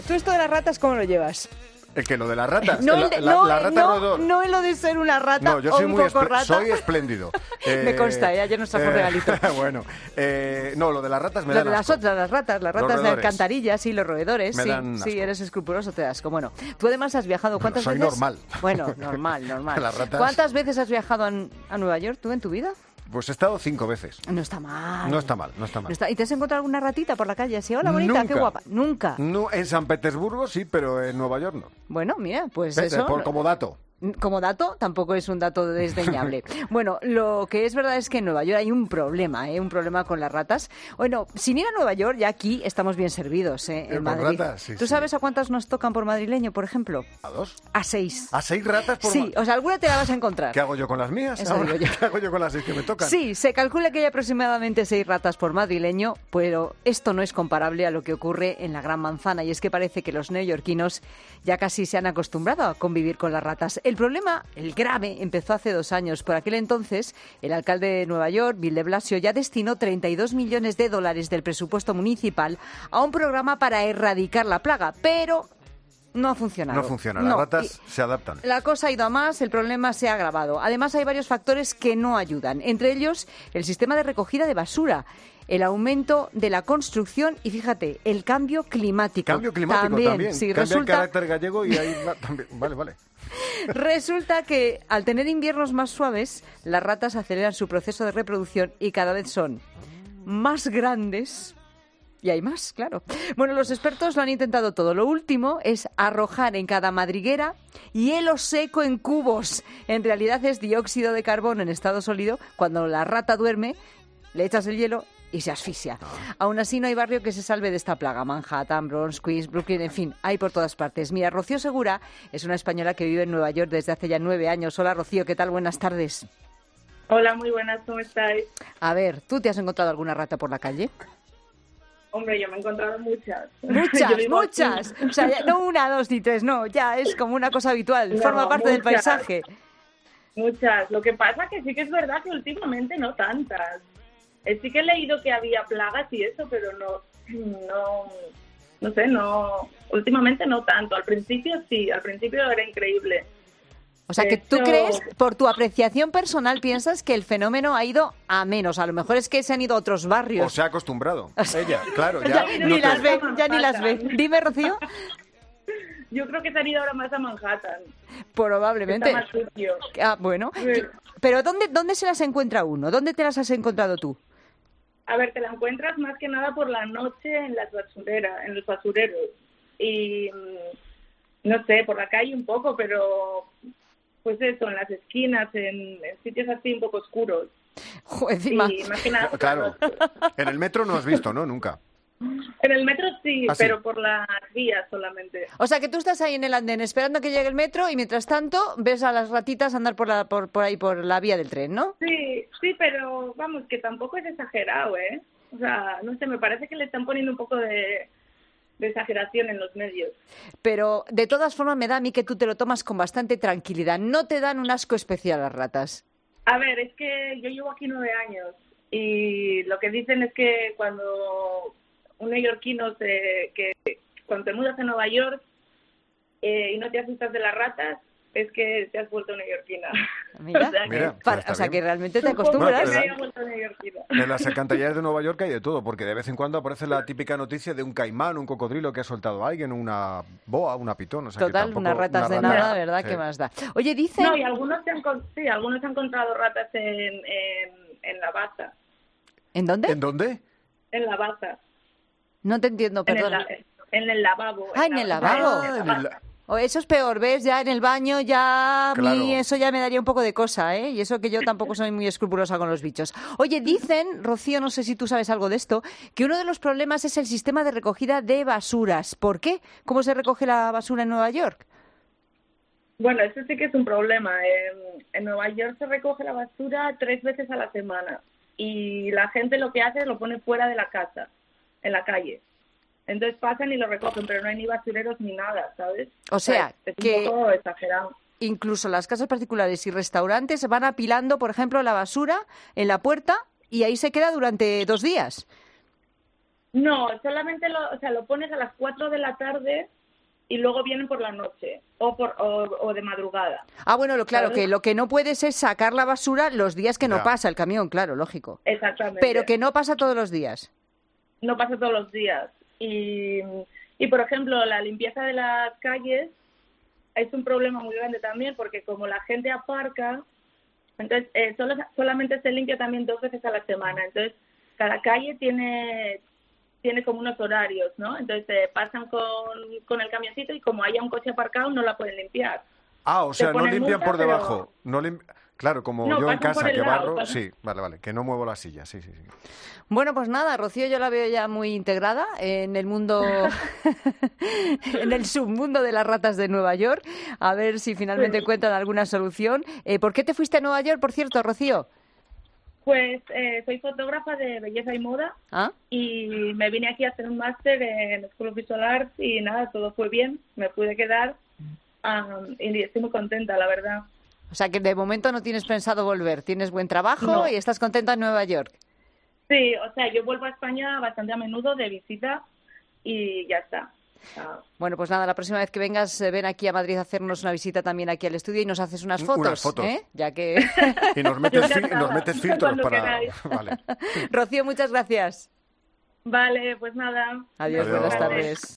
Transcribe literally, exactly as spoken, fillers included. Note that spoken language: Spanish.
¿Tú esto de las ratas cómo lo llevas? ¿El que lo de las ratas? No, la, de, la, no, la rata no, roedor. no en lo de ser una rata No, yo o soy un muy poco espl- rata. soy espléndido. Eh, Me consta, ¿eh? Ayer nos trajo eh, regalito. Bueno, eh, no, lo de las ratas me Lo dan de las asco. otras, las ratas, las Los ratas de roedores. alcantarillas y los roedores, Me sí, dan sí, asco. eres escrupuloso, te das asco. Bueno, tú además has viajado, ¿cuántas Soy veces? normal. Bueno, normal, normal. Las ratas- ¿Cuántas veces has viajado a, a Nueva York tú en tu vida? Pues he estado cinco veces. No está mal. No está mal, no está mal. No está- ¿Y te has encontrado alguna ratita por la calle así? Hola, bonita, Nunca. qué guapa. Nunca. No, en San Petersburgo sí, pero en Nueva York no. Bueno, mira, pues Vete, eso... por, como dato. Como dato, tampoco es un dato desdeñable. Bueno, lo que es verdad es que en Nueva York hay un problema, ¿eh? Un problema con las ratas. Bueno, sin ir a Nueva York, ya aquí estamos bien servidos, ¿eh? En con Madrid. ratas, sí, ¿Tú sí. sabes a cuántas nos tocan por madrileño, por ejemplo? ¿A dos? A seis. ¿A seis ratas por Sí, ma- o sea, alguna te la vas a encontrar. ¿Qué hago yo con las mías? Eso ahora? digo yo. ¿Qué hago yo con las seis que me tocan? Sí, se calcula que hay aproximadamente seis ratas por madrileño, pero esto no es comparable a lo que ocurre en la Gran Manzana, y es que parece que los neoyorquinos ya casi se han acostumbrado a convivir con las ratas. El problema, el grave, empezó hace dos años. Por aquel entonces, el alcalde de Nueva York, Bill de Blasio, ya destinó treinta y dos millones de dólares del presupuesto municipal a un programa para erradicar la plaga, pero no ha funcionado. No funciona, las No, ratas y- se adaptan. La cosa ha ido a más, el problema se ha agravado. Además, hay varios factores que no ayudan. Entre ellos, el sistema de recogida de basura, el aumento de la construcción y, fíjate, el cambio climático. Cambio climático también. también. Sí, Cambia resulta, el carácter gallego y ahí va también. Vale, vale. resulta que al tener inviernos más suaves, las ratas aceleran su proceso de reproducción y cada vez son más grandes. Y hay más, claro. Bueno, los expertos lo han intentado todo. Lo último es arrojar en cada madriguera hielo seco en cubos. En realidad es dióxido de carbono en estado sólido. Cuando la rata duerme, le echas el hielo y se asfixia. Aún así, no hay barrio que se salve de esta plaga. Manhattan, Bronx, Queens, Brooklyn, en fin, hay por todas partes. Mira, Rocío Segura es una española que vive en Nueva York desde hace ya nueve años. Hola, Rocío, ¿qué tal? Buenas tardes. Hola, muy buenas, ¿cómo estáis? A ver, ¿tú te has encontrado alguna rata por la calle? Hombre, yo me he encontrado muchas. Muchas, Yo vivo muchas. aquí. O sea, ya- no una, dos ni tres, no. Ya es como una cosa habitual. No, Forma parte del muchas. paisaje. Muchas. Lo que pasa que sí que es verdad que últimamente no tantas. Eh, Sí que he leído que había plagas y eso, pero no, no, no sé, no, últimamente no tanto. Al principio sí, al principio era increíble. O sea, De que tú hecho- crees, por tu apreciación personal, piensas que el fenómeno ha ido a menos. A lo mejor es que se han ido a otros O barrios. se ha acostumbrado. Ella, claro, ya. ya no ni te- las ve, ya ni las ve. Dime, Rocío. Yo creo que se han ido ahora más a Manhattan. que Probablemente. Está más sucio. Ah, bueno. Sí. Pero ¿dónde, ¿dónde se las encuentra uno? ¿Dónde te las has encontrado tú? A ver, te la encuentras más que nada por la noche en las basureras, en los basureros. Y mm, no sé, por la calle un poco, pero pues eso, en las esquinas, en, en sitios así un poco oscuros. Jo, encima. Y más que nada por la Claro. noche. En el metro no has visto, ¿no? Nunca. En el metro sí, ¿Ah, sí? pero por las vías solamente. O sea, que tú estás ahí en el andén esperando que llegue el metro y mientras tanto ves a las ratitas andar por, la, por, por ahí, por la vía del tren, ¿no? Sí, sí, pero vamos, que tampoco es exagerado, ¿eh? O sea, no sé, me parece que le están poniendo un poco de, de exageración en los medios. Pero de todas formas me da a mí que tú te lo tomas con bastante tranquilidad. No te dan un asco especial las ratas. A ver, es que yo llevo aquí nueve años y lo que dicen es que cuando un neoyorquino se, que cuando te mudas a Nueva York eh, y no te asustas de las ratas, es que te has vuelto neoyorquina. Mira, o sea, que, Mira, pues Para- está o sea bien. que realmente te supongo acostumbras. que me Bueno, haya vuelto neoyorquina. En las alcantarillas de Nueva York hay de todo, porque de vez en cuando aparece la típica noticia de un caimán, un cocodrilo que ha soltado a alguien, una boa, una pitón. O sea, que Total, tampoco- unas ratas una de rata- nada, ¿verdad? Sí. ¿Qué más da? Oye, dicen... No, y algunos se han, con- sí, algunos han encontrado ratas en, en, en la baza. ¿En dónde? ¿En dónde? En la baza. No te entiendo, En el, perdón. la- en el lavabo. Ah, en el la- lavabo. Ah, en el- O eso es peor, ¿ves? Ya en el baño ya a mí Claro. eso ya me daría un poco de cosa, ¿eh? Y eso que yo tampoco soy muy escrupulosa con los bichos. Oye, dicen, Rocío, no sé si tú sabes algo de esto, que uno de los problemas es el sistema de recogida de basuras. ¿Por qué? ¿Cómo se recoge la basura en Nueva York? Bueno, eso sí que es un problema. En, en Nueva York se recoge la basura tres veces a la semana y la gente lo que hace es lo pone fuera de la casa, en la calle. Entonces pasan y lo recogen, pero no hay ni basureros ni nada, ¿sabes? O sea, es que- un poco exagerado. Incluso las casas particulares y restaurantes van apilando, por ejemplo, la basura en la puerta y ahí se queda durante dos días. No, solamente lo, o sea, lo pones a las cuatro de la tarde y luego vienen por la noche o por o, o de madrugada. Ah, bueno, lo, claro, ¿Sabes? que lo que no puedes es sacar la basura los días que no Ya. pasa el camión, claro, lógico. Exactamente. Pero que no pasa todos los días. No pasa todos los días. Y, y, por ejemplo, la limpieza de las calles es un problema muy grande también, porque como la gente aparca, entonces eh, solo, solamente se limpia también dos veces a la semana. Entonces, cada calle tiene tiene como unos horarios, ¿no? Entonces eh, pasan con, con el camioncito y como haya un coche aparcado no la pueden limpiar. Ah, o Te sea, no ponen limpian multa, por pero- debajo. No lim- Claro, como No, yo en pasan por casa el que lado, barro, pasan- sí, vale, vale, que no muevo la silla, sí, sí, sí. Bueno, pues nada, Rocío yo la veo ya muy integrada en el mundo, en el submundo de las ratas de Nueva York. A ver si finalmente Sí. encuentran alguna solución. Eh, ¿Por qué te fuiste a Nueva York, por cierto, Rocío? Pues eh, soy fotógrafa de belleza y moda ¿Ah? y me vine aquí a hacer un máster en School of Visual Arts y nada, todo fue bien, me pude quedar um, y estoy muy contenta, la verdad. O sea que de momento no tienes pensado volver. Tienes buen trabajo No. y estás contenta en Nueva York. Sí, o sea, yo vuelvo a España bastante a menudo de visita y ya está. Ah, Bueno, pues nada, la próxima vez que vengas, eh, ven aquí a Madrid a hacernos una visita también aquí al estudio y nos haces unas Unas fotos, fotos. ¿eh? Ya que... Y nos metes, fi- encantada. nos metes filtros Cuando para... queráis. Vale. Rocío, muchas gracias. Vale, pues nada. Adiós, Adiós. buenas Buenas tardes.